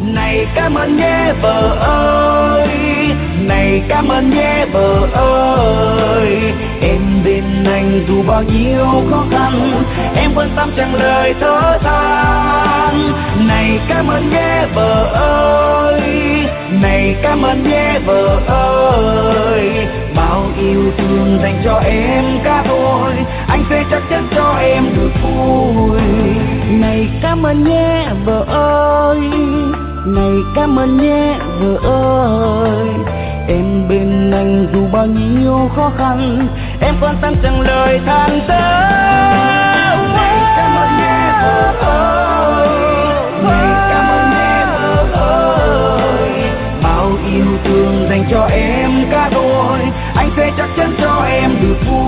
Này cảm ơn nhé vợ ơi, này cảm ơn nhé vợ ơi. Em bên anh dù bao nhiêu khó khăn, em vẫn tâm chẳng lời thở than. Này cảm ơn nhé vợ ơi, này cảm ơn nhé vợ ơi. Bao yêu thương dành cho em cả thôi, anh sẽ chắc chắn cho em được vui. Này cảm ơn nhé vợ ơi, này cảm ơn nhé vợ ơi. Em bên anh dù bao nhiêu khó khăn, em vẫn sẵn chẳng lời than thở. Này cảm ơn nhé vợ ơi, này cảm ơn nhé vợ ơi. Bao yêu thương dành cho em cả đôi, anh sẽ chắc chắn cho em được vui.